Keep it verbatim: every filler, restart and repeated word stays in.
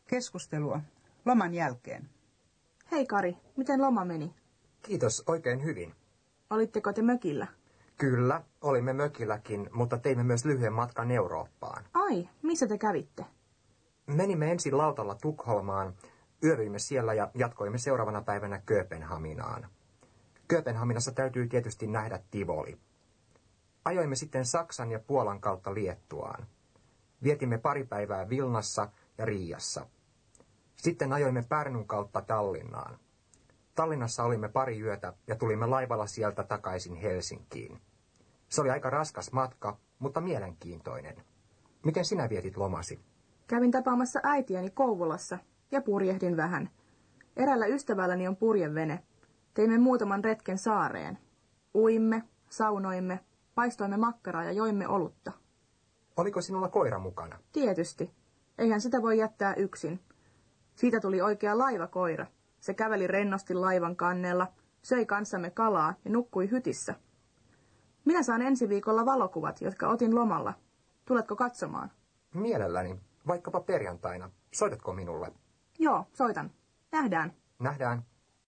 Keskustelua loman jälkeen. Hei Kari, miten loma meni? Kiitos, oikein hyvin. Olitteko te mökillä? Kyllä, olimme mökilläkin, mutta teimme myös lyhyen matkan Eurooppaan. Ai, missä te kävitte? Menimme ensin lautalla Tukholmaan, yövyimme siellä ja jatkoimme seuraavana päivänä Kööpenhaminaan. Kööpenhaminassa täytyy tietysti nähdä Tivoli. Ajoimme sitten Saksan ja Puolan kautta Liettuaan. Vietimme pari päivää Vilnassa ja Riiassa. Sitten ajoimme Pärnun kautta Tallinnaan. Tallinnassa olimme pari yötä ja tulimme laivalla sieltä takaisin Helsinkiin. Se oli aika raskas matka, mutta mielenkiintoinen. Miten sinä vietit lomasi? Kävin tapaamassa äitiäni Kouvolassa ja purjehdin vähän. Eräällä ystävälläni on purjevene. Teimme muutaman retken saareen. Uimme, saunoimme, paistoimme makkaraa ja joimme olutta. Oliko sinulla koira mukana? Tietysti. Eihän sitä voi jättää yksin. Siitä tuli oikea laivakoira. Se käveli rennosti laivan kannella, söi kanssamme kalaa ja nukkui hytissä. Minä saan ensi viikolla valokuvat, jotka otin lomalla. Tuletko katsomaan? Mielelläni. Vaikkapa perjantaina. Soitatko minulle? Joo, soitan. Nähdään. Nähdään.